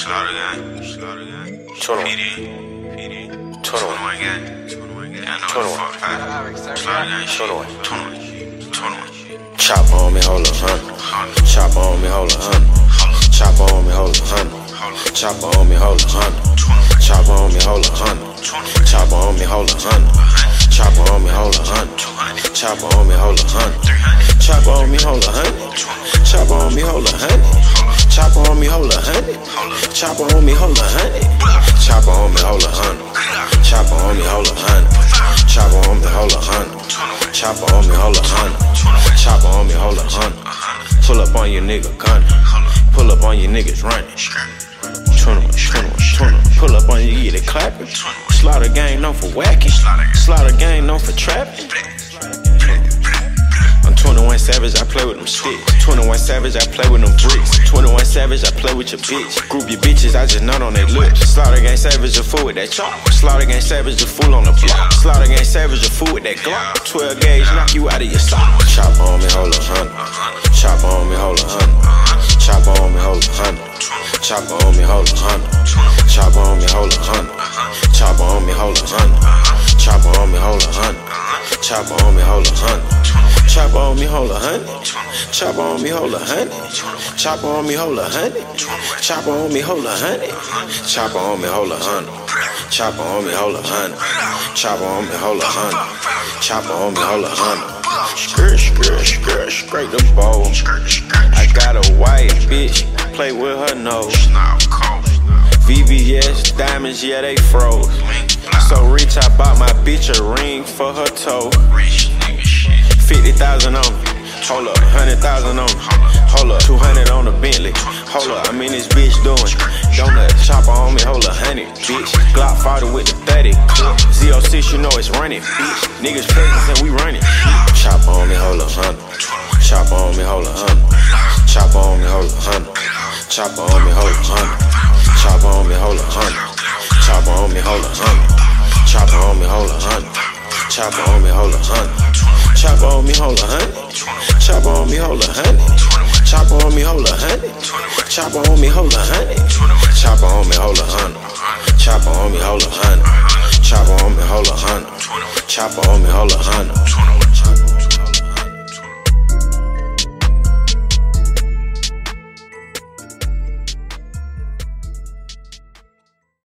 Slaughter gang. PD. 21 gang. Yeah, I know what the fuck. Slaughter gang. 21. Chop on me, hold a hundred. Chop on me, hold a hundred. Chop on me, hold a hundred. Chop on me, hold a hundred. Chop on me, hold a hundred. Chop on me, hold a hundred. Chop on me, hold a hundred. Chop on me, hold a hundred. Chop on me, hold a hundred. Chop on me, hold a hundred. Chop on me, hold a hundred. Chop on me, hold a hundred. Chop on me, hold a hundred. Chop on me, hold a hundred. Chop on me, hold a hundred. Chop on me, hold a hundred. Chop on me, hold a hundred. Pull up on your nigga gunning. Pull up on your niggas running. 21. Pull up on you, get it clapping. Slaughter gang known for whacking. Slaughter gang known for trapping. I'm 21 Savage, I play with them sticks. 21 Savage, I play with them bricks. 21 Savage, I play with your bitch. Group your bitches, I just nut on they lips. Slaughter gang Savage, a fool with that chop. Slaughter gang Savage, a fool on the block. Slaughter gang Savage, a fool with that Glock. 12 gauge, knock you out of your sock. Chop on me, hold a hundred. Chop on me, hold a hundred. Chop on me, hold a hundred. Chop on me, hold a hundred. Chop on me, hold a hundred. Chop on me, hold a hundred. Chop on me, hold a hundred. Chop on me, hold a hundred. Chop on me, hold a hundred. Chop on me, hold a hundred. Chop on me, hold a hundred. Chop on me, hold a hundred. Chop on me, hold a hundred. Chop on me, hold a hundred. Chop on me, hold a hundred. Chop on me, hold a hundred. Scrape the bowl. I got a white bitch, play with her nose. VVS diamonds, yeah, they froze. So rich, I bought my bitch a ring for her toe. 50,000 on me, hold up, 100,000 on me, hold up, 200 on the Bentley, hold up, I'm in this bitch doing donut, chopper on me, hold up, 100, bitch, Glock 40 with the 30, Z06, you know it's running, bitch, niggas presents and we running, chop on me, hold up, 100, chop on me, hold up, 100, chop on me, hold up, 100, chop on me, hold up, 100, chop on me, hold up, 100, chop on me, hold up, 100, chop on me, hold up, 100, chop on me, hold up, 100. Chop on me, hold a hundred. Chop on me, hold a hundred. Chop on me, hold a hundred. Chop on me, hold a hundred. Chop on me, hold a hundred. Chop on me, hold a hundred. Chop on me, hold a hundred. Chop on me, hold a hundred.